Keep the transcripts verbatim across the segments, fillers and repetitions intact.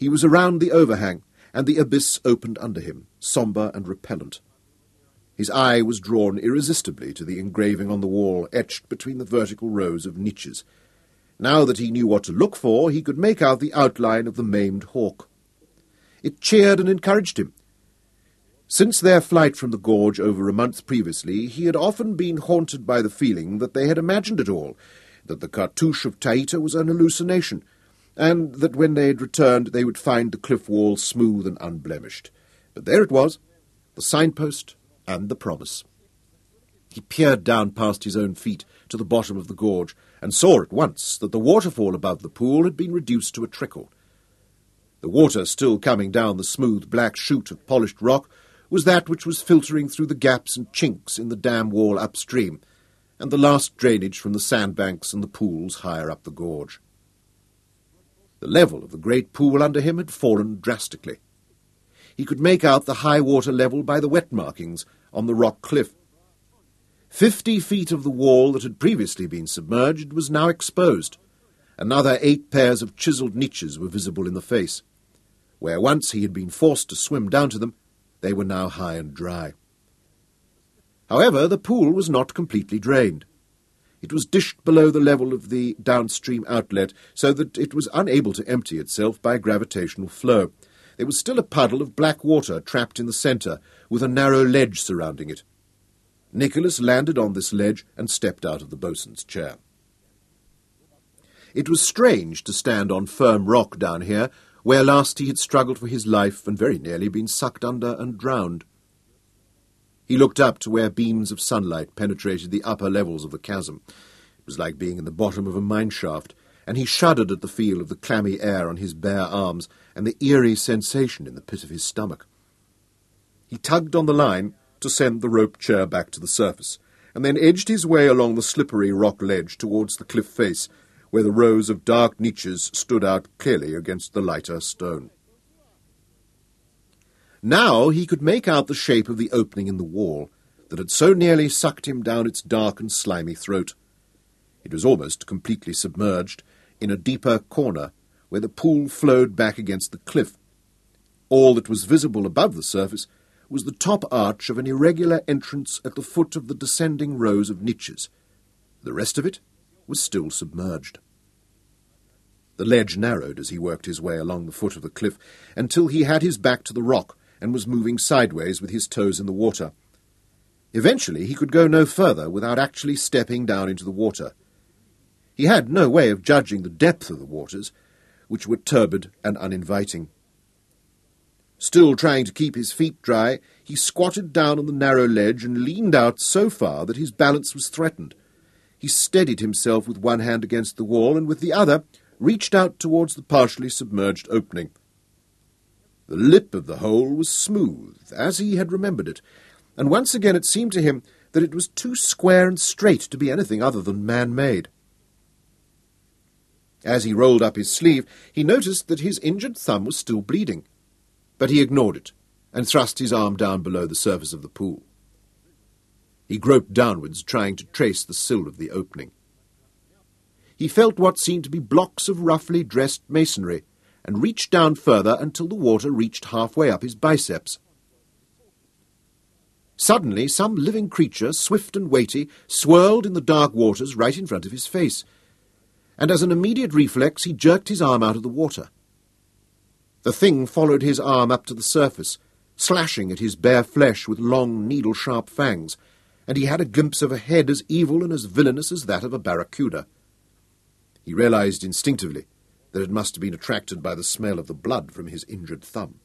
He was around the overhang, and the abyss opened under him, sombre and repellent. His eye was drawn irresistibly to the engraving on the wall, etched between the vertical rows of niches. Now that he knew what to look for, he could make out the outline of the maimed hawk. It cheered and encouraged him. Since their flight from the gorge over a month previously, he had often been haunted by the feeling that they had imagined it all, that the cartouche of Taita was an hallucination, and that when they had returned they would find the cliff wall smooth and unblemished. But there it was, the signpost and the promise. He peered down past his own feet to the bottom of the gorge, and saw at once that the waterfall above the pool had been reduced to a trickle. The water still coming down the smooth black chute of polished rock was that which was filtering through the gaps and chinks in the dam wall upstream, and the last drainage from the sandbanks and the pools higher up the gorge. The level of the great pool under him had fallen drastically. He could make out the high water level by the wet markings on the rock cliff. Fifty feet of the wall that had previously been submerged was now exposed. Another eight pairs of chiselled niches were visible in the face. Where once he had been forced to swim down to them, they were now high and dry. However, the pool was not completely drained. It was dished below the level of the downstream outlet, so that it was unable to empty itself by gravitational flow. There was still a puddle of black water trapped in the centre, with a narrow ledge surrounding it. Nicholas landed on this ledge and stepped out of the boatswain's chair. It was strange to stand on firm rock down here, where last he had struggled for his life and very nearly been sucked under and drowned. He looked up to where beams of sunlight penetrated the upper levels of the chasm. It was like being in the bottom of a mine shaft, and he shuddered at the feel of the clammy air on his bare arms and the eerie sensation in the pit of his stomach. He tugged on the line to send the rope chair back to the surface, and then edged his way along the slippery rock ledge towards the cliff face, where the rows of dark niches stood out clearly against the lighter stone. Now he could make out the shape of the opening in the wall that had so nearly sucked him down its dark and slimy throat. It was almost completely submerged in a deeper corner where the pool flowed back against the cliff. All that was visible above the surface was the top arch of an irregular entrance at the foot of the descending rows of niches. The rest of it was still submerged. The ledge narrowed as he worked his way along the foot of the cliff until he had his back to the rock and was moving sideways with his toes in the water. Eventually he could go no further without actually stepping down into the water. He had no way of judging the depth of the waters, which were turbid and uninviting. Still trying to keep his feet dry, he squatted down on the narrow ledge and leaned out so far that his balance was threatened. He steadied himself with one hand against the wall and with the other reached out towards the partially submerged opening. The lip of the hole was smooth, as he had remembered it, and once again it seemed to him that it was too square and straight to be anything other than man-made. As he rolled up his sleeve, he noticed that his injured thumb was still bleeding, but he ignored it and thrust his arm down below the surface of the pool. He groped downwards, trying to trace the sill of the opening. He felt what seemed to be blocks of roughly dressed masonry, and reached down further until the water reached halfway up his biceps. Suddenly, some living creature, swift and weighty, swirled in the dark waters right in front of his face, and as an immediate reflex he jerked his arm out of the water. The thing followed his arm up to the surface, slashing at his bare flesh with long, needle-sharp fangs, and he had a glimpse of a head as evil and as villainous as that of a barracuda. He realized instinctively that it must have been attracted by the smell of the blood from his injured thumb.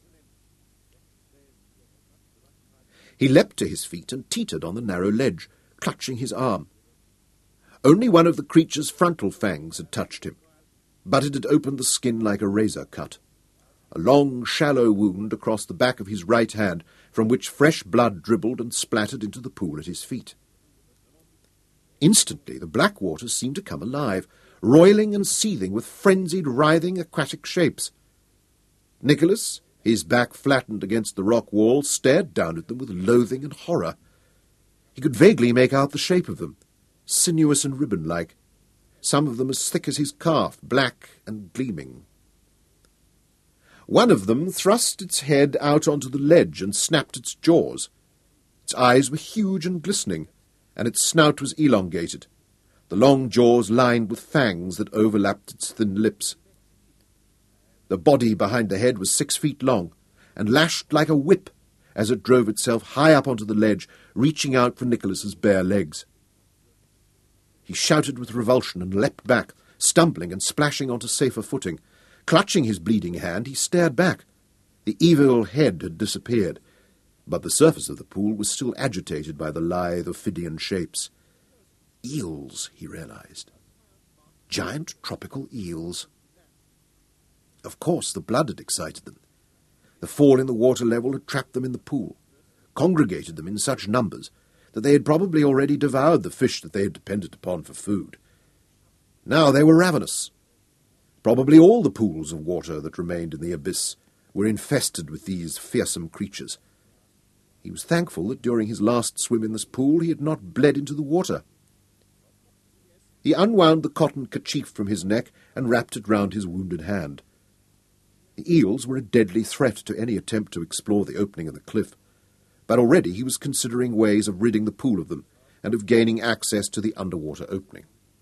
He leapt to his feet and teetered on the narrow ledge, clutching his arm. Only one of the creature's frontal fangs had touched him, but it had opened the skin like a razor cut. A long, shallow wound across the back of his right hand, from which fresh blood dribbled and splattered into the pool at his feet. Instantly the black waters seemed to come alive, roiling and seething with frenzied, writhing, aquatic shapes. Nicholas, his back flattened against the rock wall, stared down at them with loathing and horror. He could vaguely make out the shape of them, sinuous and ribbon-like, some of them as thick as his calf, black and gleaming. One of them thrust its head out onto the ledge and snapped its jaws. Its eyes were huge and glistening, and its snout was elongated, the long jaws lined with fangs that overlapped its thin lips. The body behind the head was six feet long, and lashed like a whip as it drove itself high up onto the ledge, reaching out for Nicholas's bare legs. He shouted with revulsion and leapt back, stumbling and splashing onto safer footing. Clutching his bleeding hand, he stared back. The evil head had disappeared, but the surface of the pool was still agitated by the lithe Ophidian shapes. Eels, he realized. Giant tropical eels. Of course, the blood had excited them. The fall in the water level had trapped them in the pool, congregated them in such numbers that they had probably already devoured the fish that they had depended upon for food. Now they were ravenous. Probably all the pools of water that remained in the abyss were infested with these fearsome creatures. He was thankful that during his last swim in this pool he had not bled into the water. He unwound the cotton kerchief from his neck and wrapped it round his wounded hand. The eels were a deadly threat to any attempt to explore the opening of the cliff, but already he was considering ways of ridding the pool of them and of gaining access to the underwater opening.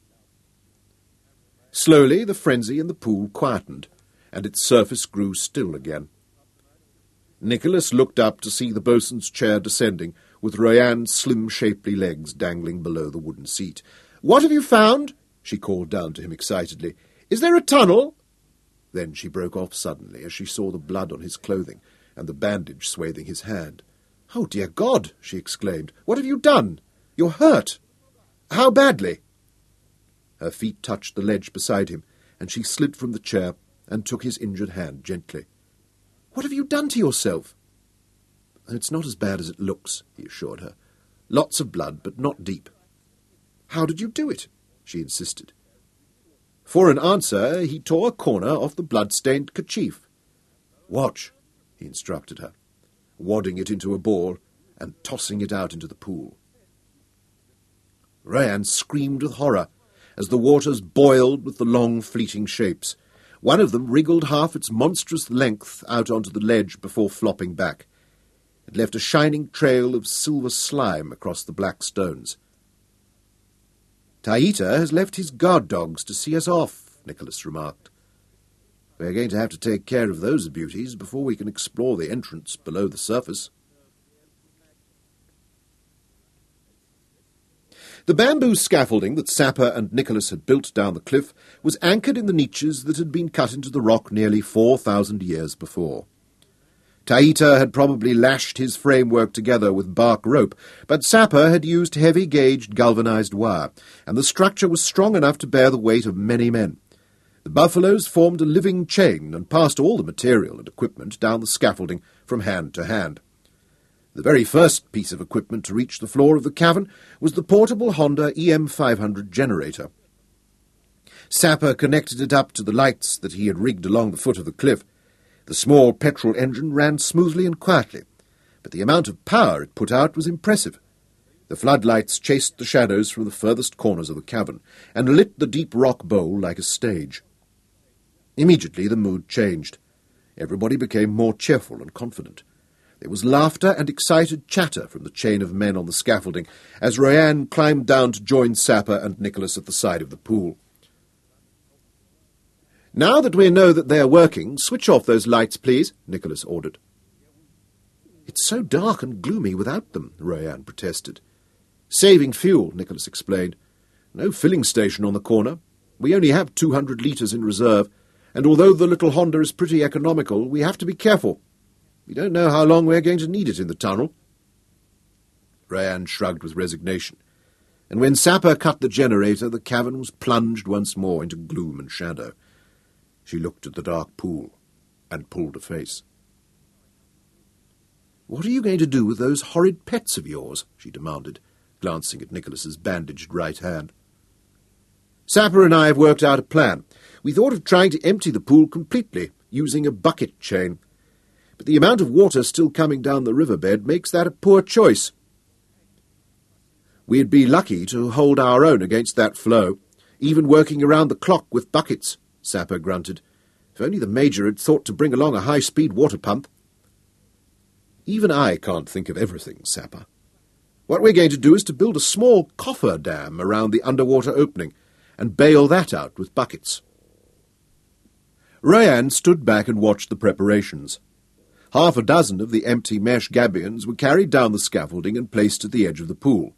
Slowly the frenzy in the pool quietened, and its surface grew still again. Nicholas looked up to see the boatswain's chair descending, with Royanne's slim, shapely legs dangling below the wooden seat. "What have you found?" she called down to him excitedly. "Is there a tunnel?" Then she broke off suddenly as she saw the blood on his clothing and the bandage swathing his hand. "Oh, dear God!" she exclaimed. "What have you done? You're hurt. How badly?" Her feet touched the ledge beside him, and she slid from the chair and took his injured hand gently. "What have you done to yourself?" "It's not as bad as it looks," he assured her. "Lots of blood, but not deep." "How did you do it?" she insisted. For an answer, he tore a corner off the blood-stained kerchief. "Watch," he instructed her, wadding it into a ball and tossing it out into the pool. Royanne screamed with horror as the waters boiled with the long, fleeting shapes. One of them wriggled half its monstrous length out onto the ledge before flopping back. It left a shining trail of silver slime across the black stones. "Taita has left his guard dogs to see us off," Nicholas remarked. "We're going to have to take care of those beauties before we can explore the entrance below the surface." The bamboo scaffolding that Sapper and Nicholas had built down the cliff was anchored in the niches that had been cut into the rock nearly four thousand years before. Taita had probably lashed his framework together with bark rope, but Sapper had used heavy-gauged galvanized wire, and the structure was strong enough to bear the weight of many men. The buffaloes formed a living chain and passed all the material and equipment down the scaffolding from hand to hand. The very first piece of equipment to reach the floor of the cavern was the portable Honda E M five hundred generator. Sapper connected it up to the lights that he had rigged along the foot of the cliff. The small petrol engine ran smoothly and quietly, but the amount of power it put out was impressive. The floodlights chased the shadows from the furthest corners of the cavern and lit the deep rock bowl like a stage. Immediately the mood changed. Everybody became more cheerful and confident. There was laughter and excited chatter from the chain of men on the scaffolding as Royanne climbed down to join Sapper and Nicholas at the side of the pool. "Now that we know that they are working, switch off those lights, please," Nicholas ordered. "It's so dark and gloomy without them," Royanne protested. "Saving fuel," Nicholas explained. "No filling station on the corner. We only have two hundred litres in reserve, and although the little Honda is pretty economical, we have to be careful. We don't know how long we're going to need it in the tunnel." Royanne shrugged with resignation, and when Sapper cut the generator, the cavern was plunged once more into gloom and shadow. She looked at the dark pool and pulled a face. "What are you going to do with those horrid pets of yours?" she demanded, glancing at Nicholas's bandaged right hand. "Sapper and I have worked out a plan. We thought of trying to empty the pool completely, using a bucket chain. But the amount of water still coming down the riverbed makes that a poor choice. We'd be lucky to hold our own against that flow, even working around the clock with buckets," Sapper grunted. If only the Major had thought to bring along a high-speed water pump. Even I can't think of everything, Sapper. What we're going to do is to build a small coffer dam around the underwater opening and bail that out with buckets. Royan stood back and watched the preparations. Half a dozen of the empty mesh gabions were carried down the scaffolding and placed at the edge of the pool.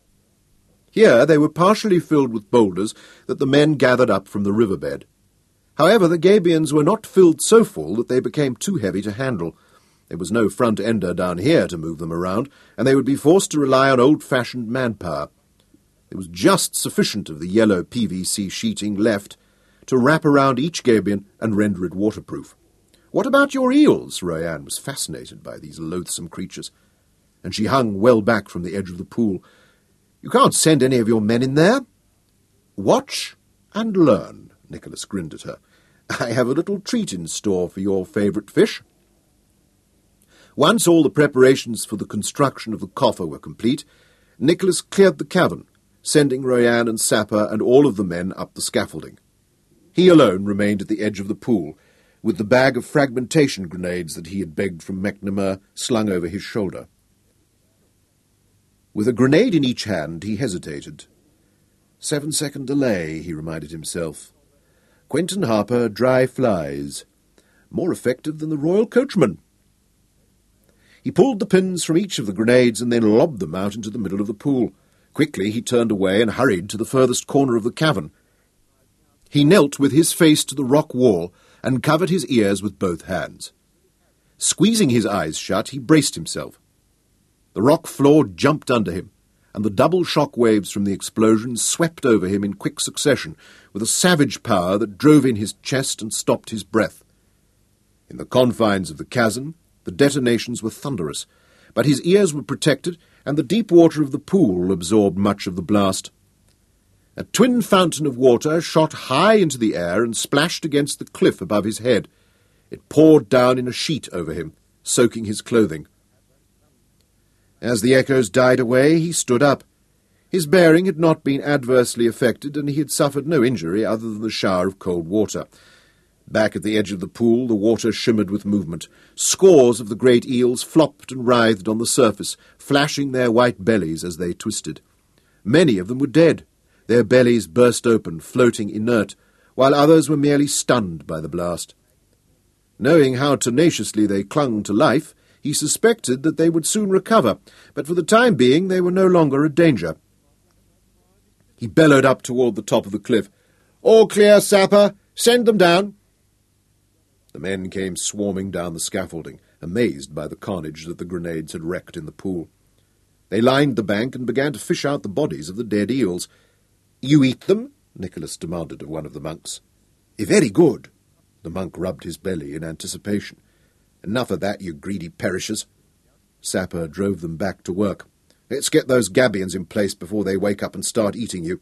Here they were partially filled with boulders that the men gathered up from the riverbed. However, the gabions were not filled so full that they became too heavy to handle. There was no front-ender down here to move them around, and they would be forced to rely on old-fashioned manpower. There was just sufficient of the yellow P V C sheeting left to wrap around each gabion and render it waterproof. "What about your eels?" Royan was fascinated by these loathsome creatures, and she hung well back from the edge of the pool. "You can't send any of your men in there." "Watch and learn," Nicholas grinned at her. "I have a little treat in store for your favourite fish." Once all the preparations for the construction of the coffer were complete, Nicholas cleared the cavern, sending Royan and Sapper and all of the men up the scaffolding. He alone remained at the edge of the pool, with the bag of fragmentation grenades that he had begged from McNamara slung over his shoulder. With a grenade in each hand, he hesitated. Seven-second delay, he reminded himself. Quentin Harper, dry flies. More effective than the Royal Coachman. He pulled the pins from each of the grenades and then lobbed them out into the middle of the pool. Quickly he turned away and hurried to the furthest corner of the cavern. He knelt with his face to the rock wall and covered his ears with both hands. Squeezing his eyes shut, he braced himself. The rock floor jumped under him, and the double shock waves from the explosion swept over him in quick succession, with a savage power that drove in his chest and stopped his breath. In the confines of the chasm, the detonations were thunderous, but his ears were protected, and the deep water of the pool absorbed much of the blast. A twin fountain of water shot high into the air and splashed against the cliff above his head. It poured down in a sheet over him, soaking his clothing. As the echoes died away, he stood up. His bearing had not been adversely affected, and he had suffered no injury other than the shower of cold water. Back at the edge of the pool, the water shimmered with movement. Scores of the great eels flopped and writhed on the surface, flashing their white bellies as they twisted. Many of them were dead. Their bellies burst open, floating inert, while others were merely stunned by the blast. Knowing how tenaciously they clung to life, he suspected that they would soon recover, but for the time being they were no longer a danger. He bellowed up toward the top of the cliff. "All clear, Sapper! Send them down!" The men came swarming down the scaffolding, amazed by the carnage that the grenades had wrecked in the pool. They lined the bank and began to fish out the bodies of the dead eels. "You eat them?" Nicholas demanded of one of the monks. "Very good." The monk rubbed his belly in anticipation. "Enough of that, you greedy perishers." Sapper drove them back to work. "Let's get those gabions in place before they wake up and start eating you."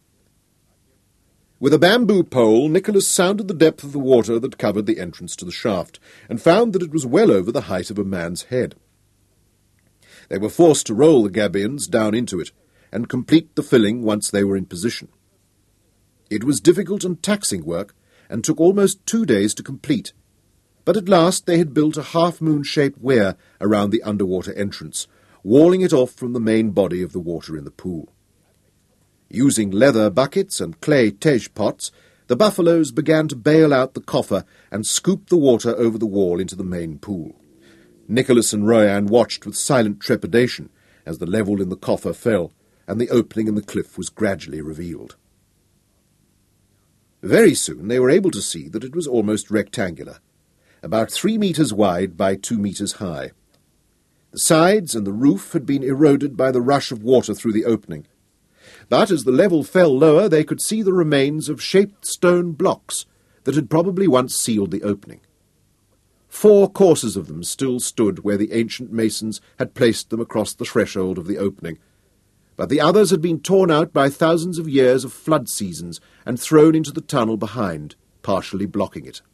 With a bamboo pole, Nicholas sounded the depth of the water that covered the entrance to the shaft, and found that it was well over the height of a man's head. They were forced to roll the gabions down into it, and complete the filling once they were in position. It was difficult and taxing work, and took almost two days to complete, but at last they had built a half-moon-shaped weir around the underwater entrance, walling it off from the main body of the water in the pool. Using leather buckets and clay tej pots, the buffaloes began to bail out the coffer and scoop the water over the wall into the main pool. Nicholas and Royan watched with silent trepidation as the level in the coffer fell, and the opening in the cliff was gradually revealed. Very soon they were able to see that it was almost rectangular, about three metres wide by two metres high. The sides and the roof had been eroded by the rush of water through the opening, but as the level fell lower they could see the remains of shaped stone blocks that had probably once sealed the opening. Four courses of them still stood where the ancient masons had placed them across the threshold of the opening, but the others had been torn out by thousands of years of flood seasons and thrown into the tunnel behind, partially blocking it.